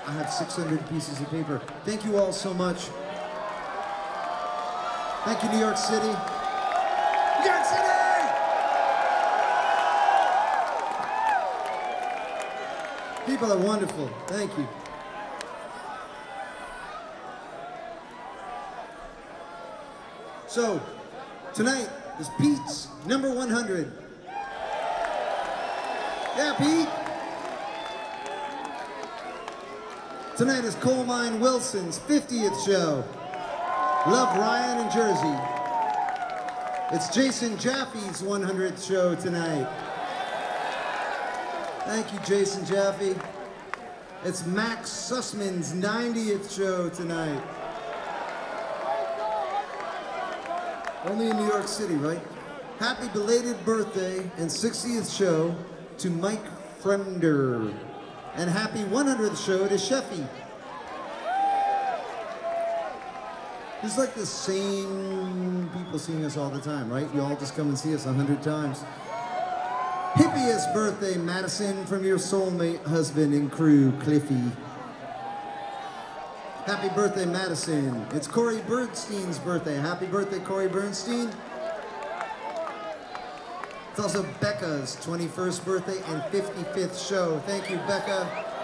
I have 600 pieces of paper. Thank you all so much. Thank you, New York City. New York City! People are wonderful. Thank you. So, tonight is Pete's number 100. Yeah, Pete. Tonight is Coal Mine Wilson's 50th show. Love, Ryan in Jersey. It's Jason Jaffe's 100th show tonight. Thank you, Jason Jaffe. It's Max Sussman's 90th show tonight. Only in New York City, right? Happy belated birthday and 60th show to Mike Fremder. And happy 100th show to Sheffy. It's like the same people seeing us all the time, right? You all just come and see us 100 times. Hippiest birthday, Madison, from your soulmate husband and crew, Cliffy. Happy birthday, Madison. It's Corey Bernstein's birthday. Happy birthday, Corey Bernstein. It's also Becca's 21st birthday and 55th show. Thank you, Becca.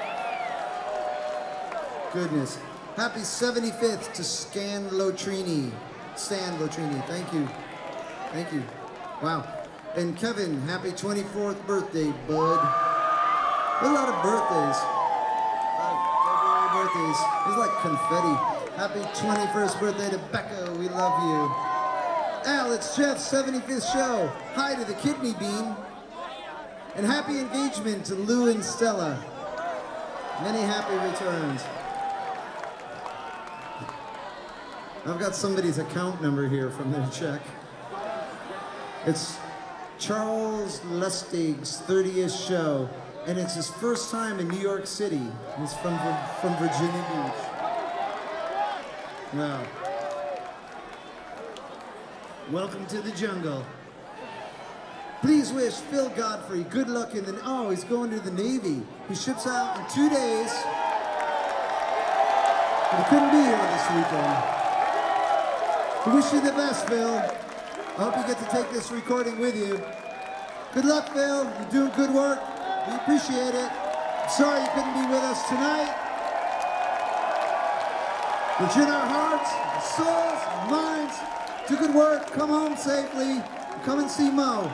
Goodness. Happy 75th to Stan Lotrini. Stan Lotrini, thank you. Thank you. Wow. And Kevin, happy 24th birthday, bud. A lot of birthdays. Birthdays. It's like confetti. Happy 21st birthday to Becca. We love you. Al, it's Jeff's 75th show. Hi to the kidney bean. And happy engagement to Lou and Stella. Many happy returns. I've got somebody's account number here from their check. It's Charles Lustig's 30th show, and it's his first time in New York City. He's from Virginia Beach. Wow. Welcome to the jungle. Please wish Phil Godfrey good luck in the... Oh, he's going to the Navy. He ships out in 2 days. But he couldn't be here this weekend. We wish you the best, Phil. I hope you get to take this recording with you. Good luck, Phil. You're doing good work. We appreciate it. I'm sorry you couldn't be with us tonight. But in our hearts, souls, minds, do good work, come home safely, and come and see Mo.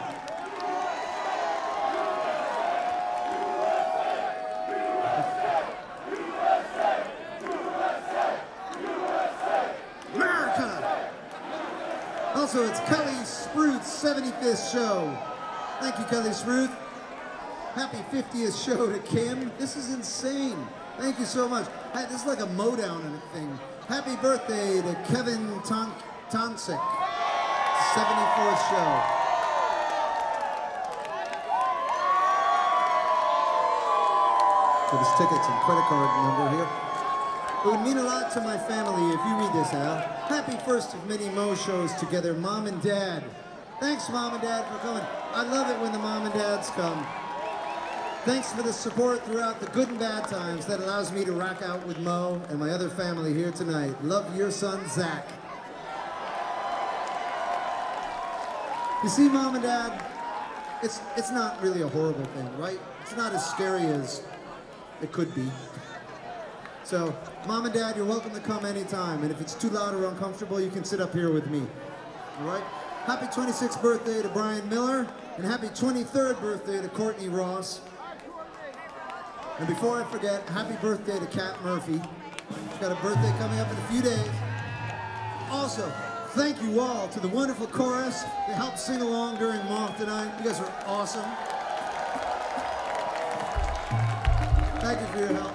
America! Also, it's Kelly Spruth's 75th show. Thank you, Kelly Spruth. Happy 50th show to Kim. This is insane. Thank you so much. Hey, this is like a Motown thing. Happy birthday to Kevin Tonsik. 74th show. For his tickets and credit card number here. It would mean a lot to my family if you read this, Al. Happy first of many Mo shows together, Mom and Dad. Thanks, Mom and Dad, for coming. I love it when the Mom and Dads come. Thanks for the support throughout the good and bad times that allows me to rock out with Mo and my other family here tonight. Love, your son, Zach. You see, Mom and Dad, it's not really a horrible thing, right? It's not as scary as it could be. So, Mom and Dad, you're welcome to come anytime. And if it's too loud or uncomfortable, you can sit up here with me. All right? Happy 26th birthday to Brian Miller, and happy 23rd birthday to Courtney Ross. And before I forget, happy birthday to Kat Murphy. She's got a birthday coming up in a few days. Also, thank you all to the wonderful chorus that helped sing along during Moth tonight. You guys are awesome. Thank you for your help.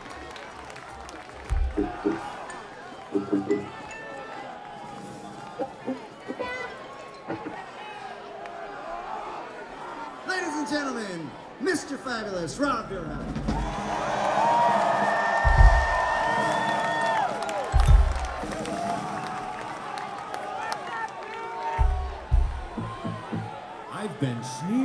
Ladies and gentlemen, Mr. Fabulous, Rob Durham. I've been sneezing.